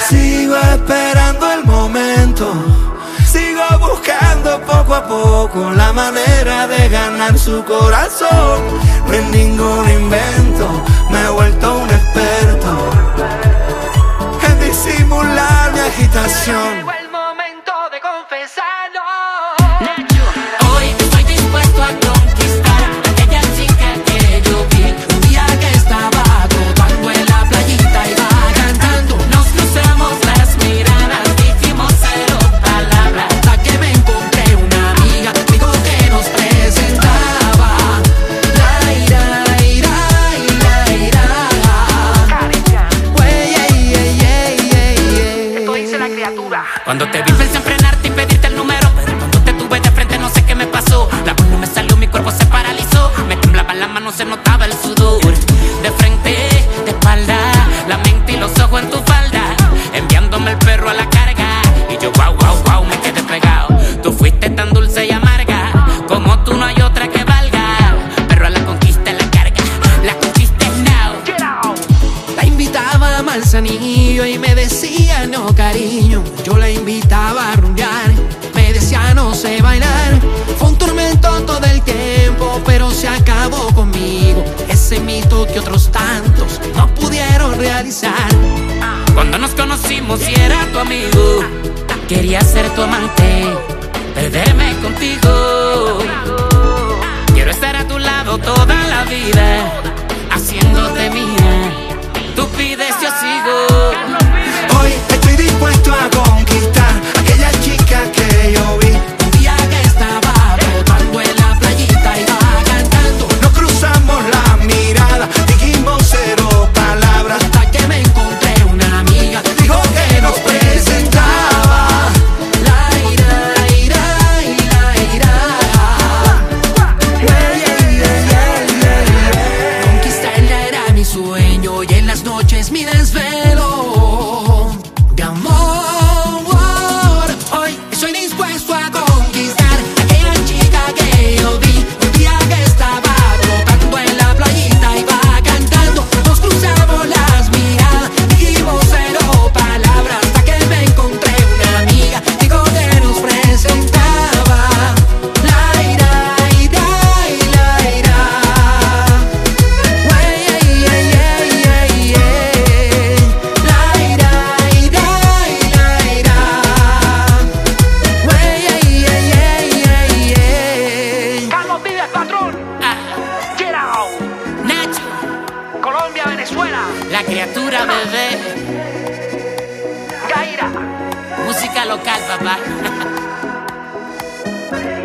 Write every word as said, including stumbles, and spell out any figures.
Sigo esperando el momento, sigo buscando poco a poco la manera de ganar su corazón. No es ningún invento, me he vuelto un experto en disimular mi agitación. Llegó el momento de confesarlo. Hoy estoy dispuesto a conquistar a aquella chica que yo vi un día que estaba tocando en la playita y va cantando. Nos cruzamos las miradas, dijimos cero palabras, hasta que me encontré una amiga, dijo que nos presentaba. La ira, ira, ira, ira. Wey, ey, ey, ey, ey, ey. Esto dice la criatura. Cuando te vi pensé en frenarte y pedirte el número, pero cuando te tuve de frente no sé qué me pasó. La voz no me salió, mi cuerpo se paralizó, me temblaban las manos, se notaba el sudor. De frente, de espalda, la mente y los ojos en tu falda, enviándome el perro a la carga. Y yo wow, wow, wow, me quedé pegado. Tú fuiste tan dulce y amarga, como tú no hay otra que valga. Perro a la conquista, la carga, la conquista es now. Get out. La invitaba a Manzanillo y me decía no cariño. Yo la invitaba a rumbear, me decía no sé bailar. Fue un tormento todo el tiempo, pero se acabó conmigo. Ese mito que otros tantos no pudieron realizar. Cuando nos conocimos y era tu amigo, quería ser tu amante, perderme contigo. Quiero estar a tu lado toda la vida, haciéndote mía. Tú pides, yo sigo. Hoy estoy dispuesto a conquistar a aquella chica que yo vi Un día que estaba botando en la playita y va cantando. nos cruzamos la mirada, dijimos cero palabras, Hasta que me encontré una amiga, dijo que nos presentaba. la ira, ira, ira, ira. Ey, ey, ey, ey, ey, ey. Conquistarla era mi sueño y en las noches mi desvelo de amor. Hoy estoy dispuesto a conquistar a aquella chica que yo vi un día que estaba tocando en la playita y va cantando. Nos cruzamos las miradas, dijimos cero palabras, hasta que me encontré una amiga, dijo que nos presentaba. La ira, ira, ira, ira. Wey, ey, ey, ey, ey, ey. La ira, ira, ira, ira. Wey, ey, ey, ey, ey, ey. Carlos Vives, patrón. Ah, Get out. Nacho, Colombia, Venezuela. la criatura bebé, Gaira. música local, papá.